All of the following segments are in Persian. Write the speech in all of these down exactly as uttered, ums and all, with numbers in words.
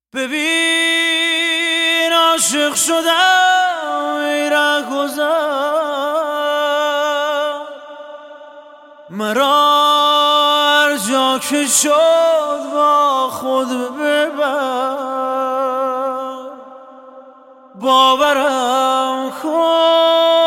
ببین عاشق شدم ای رهگذر، مرا هر جا که شد با خود ببر، باورم کن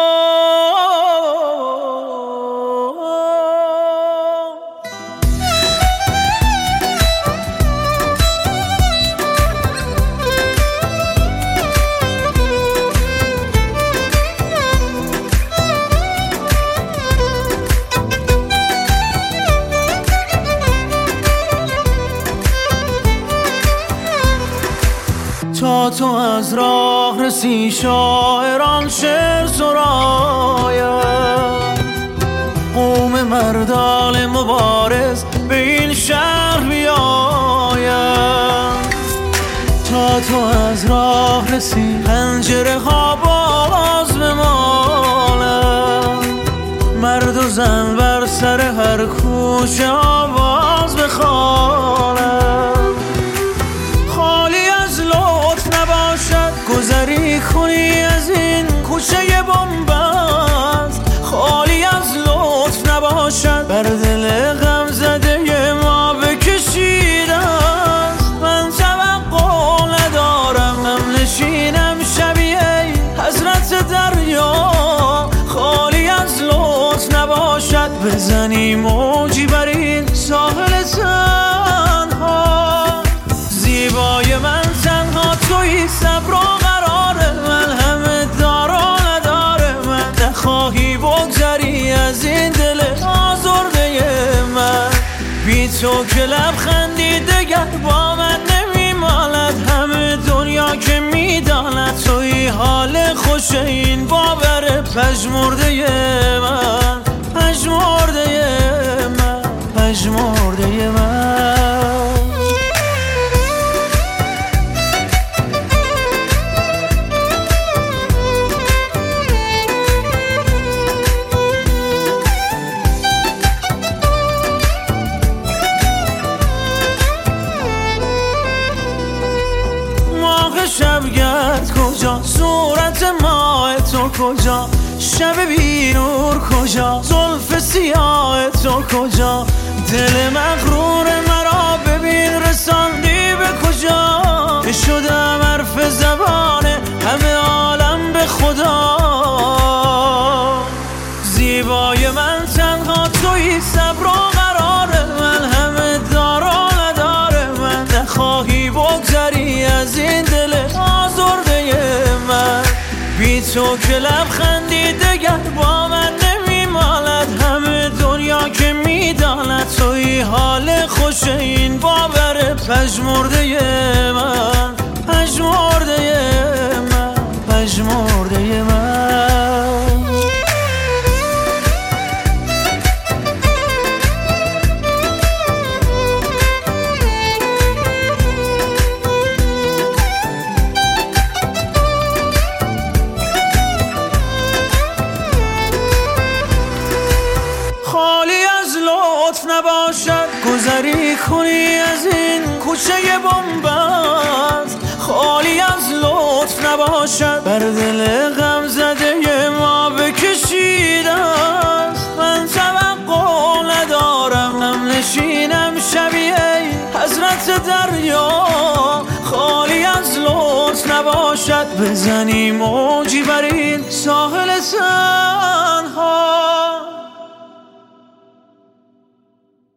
تا تو از راه رسی شاعران شعر سراید، قوم مردان مبارز به این شهر بیاید. تا تو از راه رسی پنجره ها باز بمالد، مرد و زن بر سر هر کوچه آواز بخوانند. گذری کنی از این کوچه بنبست، خالی از لطف نباشد بر دل غم زده ما بکشیده است. من توقع ندارم هم نشینم شبیه حضرت دریا، خالی از لطف نباشد بزنی موجی بر این ساحل تنها. زیبای من تنها تویی، صبر و قرار من همه دار و نداره. من نخواهی بگذری از این دل آزرده من، بی تو که لبخندی دگر با من نمیمالد. همه دنیا که میداند تویی حال خوش این باور پژمرده من، پژمرده من، پژمرده من. شبگرد کجا، صورت ماه تو کجا، شب بی نور کجا، زلف سیاه تو کجا. دل مغرور مرا ببین رساندی به کجا، شدم حرف زبان همه عالم به خدا. زیبای من تنها تویی، صبر و قرار من همه دار و نداره. من نخواهی بگذری از این دل آزرده من، بی تو که لبخندی دگر با من نمیمالد. همه دنیا که میداند تویی حال خوش این باور پژمرده من، پژمرده من، پژمرده من. نباشد گذری کنی از این کوچه بنبست، خالی از لطف نباشد بر دل غم زده ما بکشیده است. من توقع ندارم هم نشینم شبیه حضرت دریا، خالی از لطف نباشد بزنی موجی بر این ساحل تنها.